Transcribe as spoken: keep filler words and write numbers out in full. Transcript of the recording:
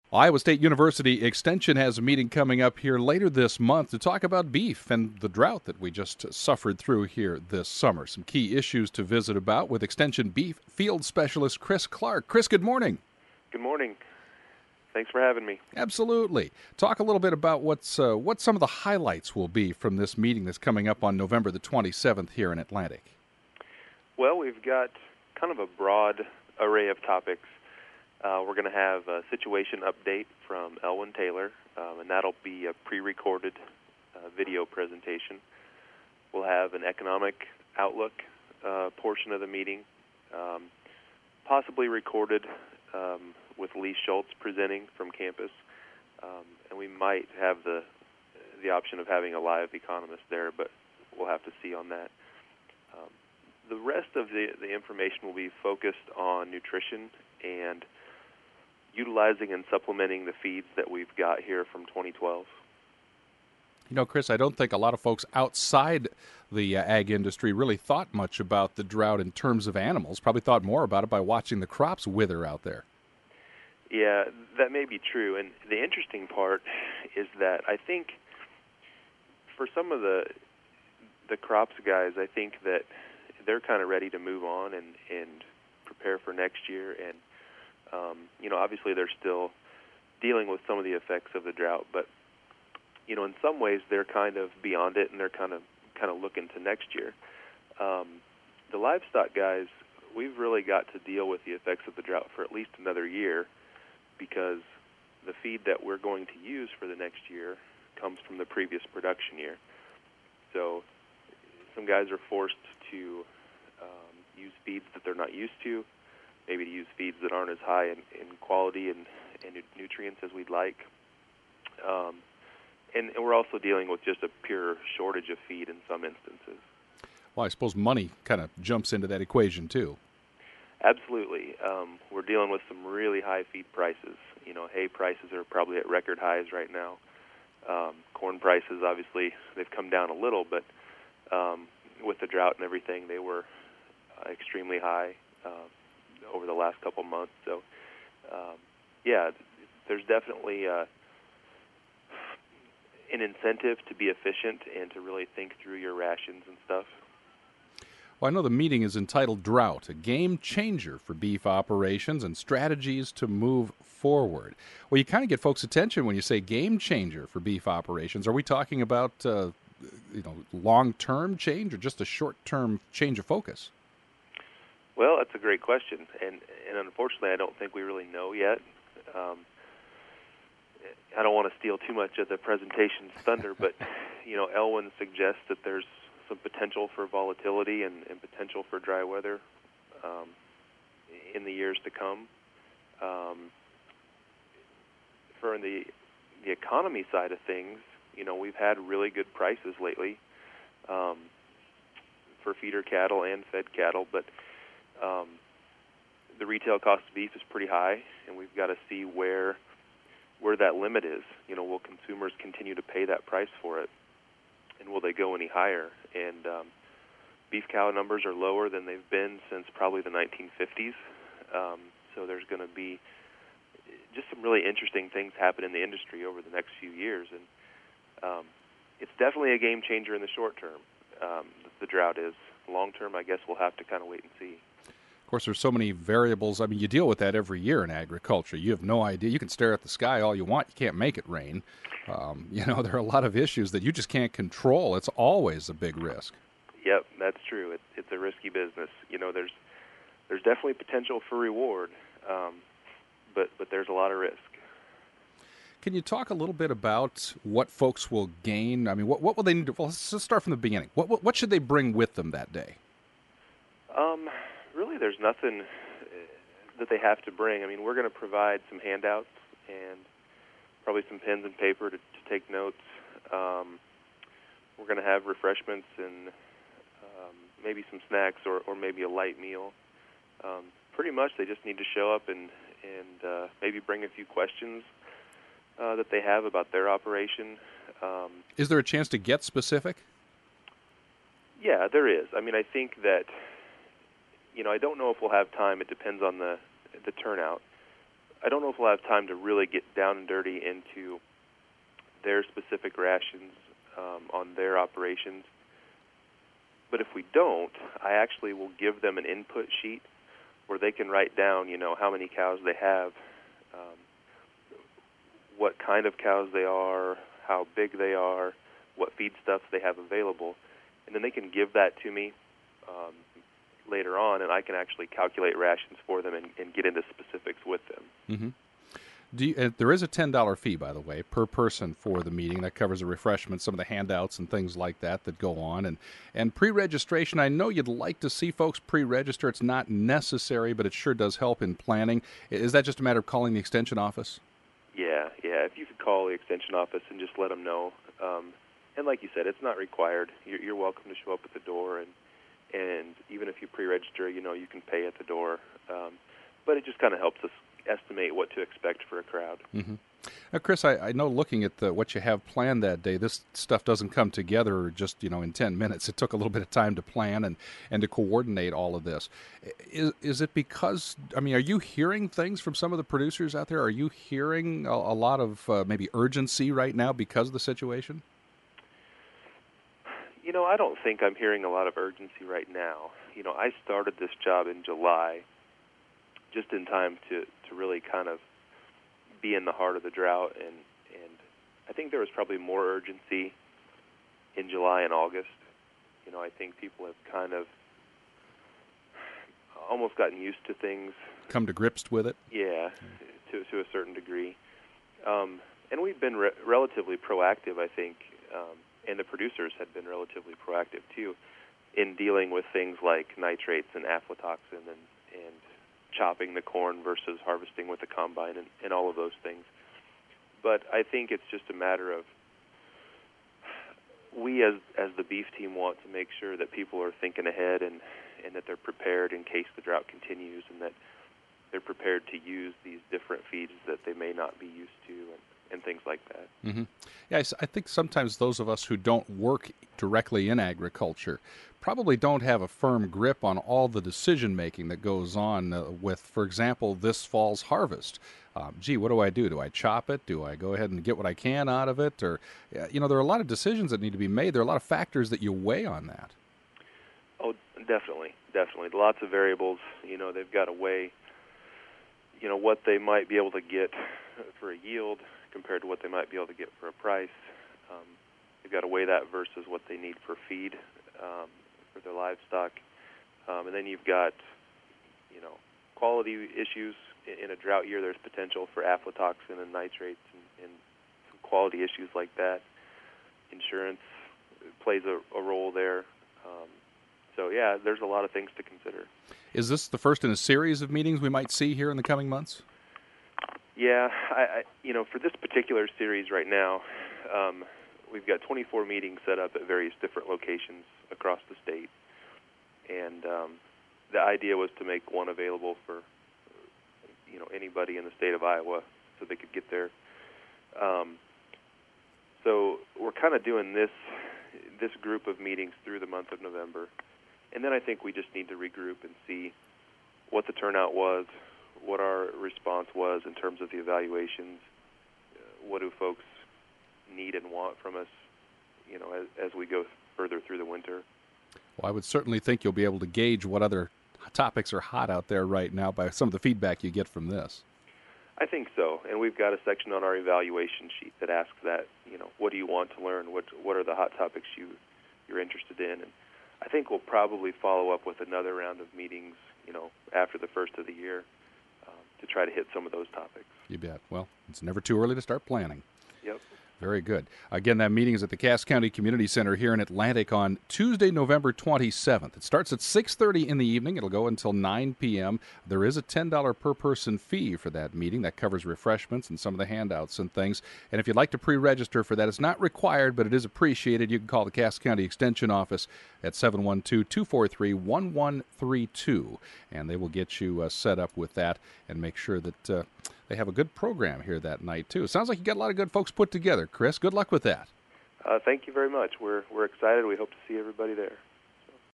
Iowa State University Extension has a meeting coming up here later this month to talk about beef and the drought that we just suffered through here this summer. Some key issues to visit about with Extension Beef Field Specialist Chris Clark. Chris, good morning. Good morning. Thanks for having me. Absolutely. Talk a little bit about what's uh, what some of the highlights will be from this meeting that's coming up on November the twenty-seventh here in Atlantic. Well, we've got kind of a broad array of topics. Uh, we're going to have a situation update from Elwyn Taylor, um, and that'll be a pre-recorded uh, video presentation. We'll have an economic outlook uh, portion of the meeting, um, possibly recorded um, with Lee Schultz presenting from campus, um, and we might have the the option of having a live economist there, but we'll have to see on that. Um, the rest of the, the information will be focused on nutrition and utilizing and supplementing the feeds that we've got here from twenty twelve. You know, Chris, I don't think a lot of folks outside the uh, ag industry really thought much about the drought in terms of animals. Probably thought more about it by watching the crops wither out there. Yeah, that may be true. And the interesting part is that I think for some of the the crops guys, I think that they're kind of ready to move on and, and prepare for next year. And Um, you know, obviously they're still dealing with some of the effects of the drought, but you know, in some ways they're kind of beyond it, and they're kind of kind of looking to next year. Um, the livestock guys, we've really got to deal with the effects of the drought for at least another year, because the feed that we're going to use for the next year comes from the previous production year. So some guys are forced to um, use feeds that they're not used to, maybe to use feeds that aren't as high in, in quality and, and nutrients as we'd like. Um, and, and we're also dealing with just a pure shortage of feed in some instances. Well, I suppose money kind of jumps into that equation, too. Absolutely. Um, we're dealing with some really high feed prices. You know, hay prices are probably at record highs right now. Um, corn prices, obviously, they've come down a little, but um, with the drought and everything, they were uh, extremely high Uh, over the last couple months. So, um, yeah, there's definitely uh, an incentive to be efficient and to really think through your rations and stuff. Well, I know the meeting is entitled Drought, a game changer for beef operations and strategies to move forward. Well, you kind of get folks' attention when you say game changer for beef operations. Are we talking about uh, you know, long-term change or just a short-term change of focus? Well, that's a great question, and and unfortunately, I don't think we really know yet. Um, I don't want to steal too much of the presentation's thunder, but you know, Elwyn suggests that there's some potential for volatility and, and potential for dry weather um, in the years to come. Um, for the the economy side of things, you know, we've had really good prices lately um, for feeder cattle and fed cattle, but Um, the retail cost of beef is pretty high, and we've got to see where where that limit is. You know, will consumers continue to pay that price for it, and will they go any higher? And um, beef cow numbers are lower than they've been since probably the nineteen fifties. Um, so there's going to be just some really interesting things happen in the industry over the next few years, and um, it's definitely a game changer in the short term. Um, the drought is. Long term, I guess we'll have to kind of wait and see. Of course, there's so many variables. I mean, you deal with that every year in agriculture. You have no idea. You can stare at the sky all you want. You can't make it rain. Um, you know, there are a lot of issues that you just can't control. It's always a big risk. Yep, that's true. It, it's a risky business. You know, there's there's definitely potential for reward, um, but but there's a lot of risk. Can you talk a little bit about what folks will gain? I mean, what what will they need to? Well, let's just start from the beginning. What what, what should they bring with them that day? Um, really, there's nothing that they have to bring. I mean, we're going to provide some handouts and probably some pens and paper to, to take notes. Um, we're going to have refreshments and um, maybe some snacks or, or maybe a light meal. Um, pretty much, they just need to show up and and uh, maybe bring a few questions Uh, that they have about their operation. Um, is there a chance to get specific? Yeah, there is. I mean, I think that, you know, I don't know if we'll have time. It depends on the the turnout. I don't know if we'll have time to really get down and dirty into their specific rations um, on their operations. But if we don't, I actually will give them an input sheet where they can write down, you know, how many cows they have, um, what kind of cows they are, how big they are, what feedstuffs they have available, and then they can give that to me um, later on, and I can actually calculate rations for them and, and get into specifics with them. Mm-hmm. Do you, uh, there is a ten dollar fee, by the way, per person for the meeting. That covers the refreshments, some of the handouts and things like that that go on. And, and pre-registration, I know you'd like to see folks pre-register. It's not necessary, but it sure does help in planning. Is that just a matter of calling the extension office? Yeah, yeah. If you could call the extension office and just let them know. Um, and like you said, it's not required. You're, you're welcome to show up at the door, and and even if you pre-register, you know, you can pay at the door. Um, but it just kind of helps us estimate what to expect for a crowd. Mm-hmm. Now, Chris, I, I know looking at the, what you have planned that day, this stuff doesn't come together just, you know, in ten minutes. It took a little bit of time to plan and, and to coordinate all of this. Is is it because, I mean, are you hearing things from some of the producers out there? Are you hearing a, a lot of uh, maybe urgency right now because of the situation? You know, I don't think I'm hearing a lot of urgency right now. You know, I started this job in July, just in time to, to really kind of be in the heart of the drought, and, and I think there was probably more urgency in July and August. You know, I think people have kind of almost gotten used to things. Come to grips with it? Yeah, to, to a certain degree. Um, and we've been re- relatively proactive, I think, um, and the producers have been relatively proactive, too, in dealing with things like nitrates and aflatoxin and, and chopping the corn versus harvesting with the combine and, and all of those things. But I think it's just a matter of we as as the beef team want to make sure that people are thinking ahead and, and that they're prepared in case the drought continues, and that they're prepared to use these different feeds that they may not be used to, and, and things like that. Mm-hmm. Yeah, I, I think sometimes those of us who don't work directly in agriculture probably don't have a firm grip on all the decision-making that goes on uh, with, for example, this fall's harvest. Um, gee, what do I do? Do I chop it? Do I go ahead and get what I can out of it? Or, uh, you know, there are a lot of decisions that need to be made. There are a lot of factors that you weigh on that. Oh, definitely, definitely. Lots of variables. You know, they've got to weigh, you know, what they might be able to get for a yield compared to what they might be able to get for a price. Um, they've got to weigh that versus what they need for feed um, for their livestock. Um, and then you've got, you know, quality issues. In a drought year, there's potential for aflatoxin and nitrates and, and some quality issues like that. Insurance plays a, a role there. Um, so, yeah, there's a lot of things to consider. Is this the first in a series of meetings we might see here in the coming months? Yeah, I, I you know, for this particular series right now, um, we've got twenty-four meetings set up at various different locations across the state. And um, the idea was to make one available for you know, anybody in the state of Iowa so they could get there. Um, so we're kind of doing this this group of meetings through the month of November. And then I think we just need to regroup and see what the turnout was, what our response was in terms of the evaluations, uh, what do folks need and want from us, you know, as, as we go further through the winter. Well, I would certainly think you'll be able to gauge what other topics are hot out there right now by some of the feedback you get from this. I think so, and we've got a section on our evaluation sheet that asks that, you know, what do you want to learn, what what are the hot topics you, you're interested in, and I think we'll probably follow up with another round of meetings, you know, after the first of the year um, to try to hit some of those topics. You bet. Well, it's never too early to start planning. Yep. Very good. Again, that meeting is at the Cass County Community Center here in Atlantic on Tuesday, November twenty-seventh. It starts at six thirty in the evening. It'll go until nine p.m. There is a ten dollars per person fee for that meeting. That covers refreshments and some of the handouts and things. And if you'd like to pre-register for that, it's not required, but it is appreciated. You can call the Cass County Extension Office at seven one two, two four three, one one three two, and they will get you uh, set up with that and make sure that uh, they have a good program here that night, too. Sounds like you got a lot of good folks put together. Chris, good luck with that. Uh, thank you very much. We're we're excited. We hope to see everybody there.